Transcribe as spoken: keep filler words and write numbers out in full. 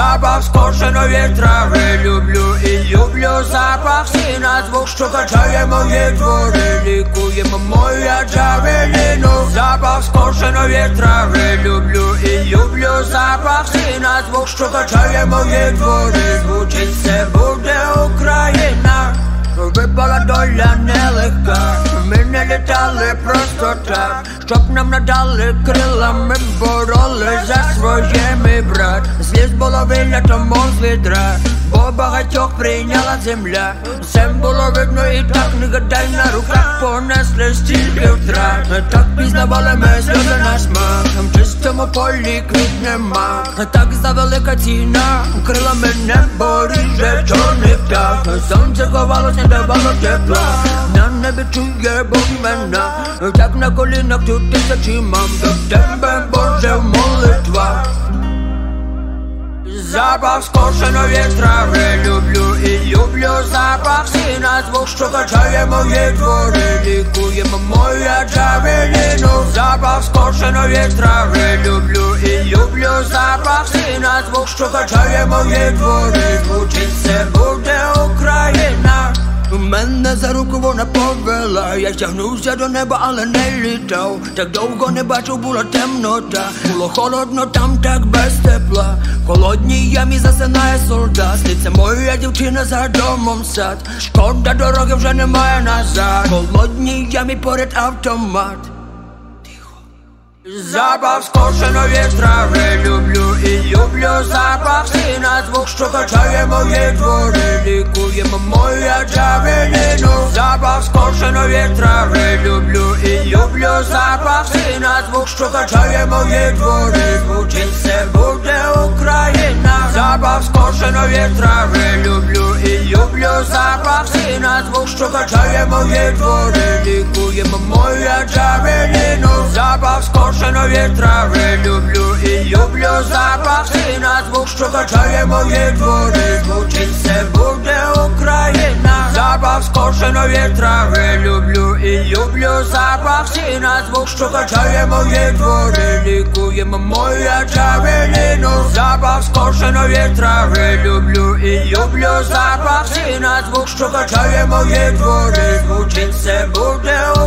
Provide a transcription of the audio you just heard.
Запах скошеної трави люблю і люблю запах сіна. Звук, що качає мої двори, лікує моя джавеліну. Запах скошеної трави люблю і люблю запах сіна. Звук, що качає мої двори, звучить все буде Україна. Випала доля нелегка, ми не літали просто так, щоб нам надали крила, ми боролись за своє, мій брат. Сліз було вилято, мов з відра, бо багатьох прийняла земля. Всем було видно і так, не гадай, на руках понесли стільки втрат. Так пізнавали ми сльози на смак, в чистому полі квітне мак. Так за велика ціна, крилами небо ріже чорний птах. Сонце ховалось, не давало тепла, на небі чує Бог імена. Так на колінах тут тисячі мам, до тебе, Боже, в молитвах. Запах скошеної трави люблю і люблю запах сіна. Звук, що качає мої двори, лікує моя джавеліну. Запах скошеної трави люблю і люблю запах сіна. Звук, що качає мої двори, звучить все буде Україна. Мене за руку вона повела, я тягнувся до неба, але не літав. Так довго не бачив, була темнота, було холодно там, так без тепла. В холодній ямі засинає солдат, сниться моя дівчина за домом сад. Шкода, дороги вже немає назад, в холодній ямі поряд автомат. Запах скошеної трави люблю і люблю запах сіна. Звук, що качає мої двори, лікує моя джавеліну. Запах скошеної трави люблю і люблю запах сіна. Звук, що качає мої двори, звучить все буде Україна. Запах скошеної трави люблю і люблю запах сіна. Звук, що качає мої двори, лікує моя джавеліну. Запах скошеної трави люблю і люблю запах сіна. Звук, що качає мої двори, звучить все буде Україна. Запах скошеної трави люблю і люблю запах сіна. Звук, що качає мої двори, лікує моя джавеліну. Запах скошеної трави люблю і люблю запах сіна. Звук, що качає мої двори, звучить все буде Україна.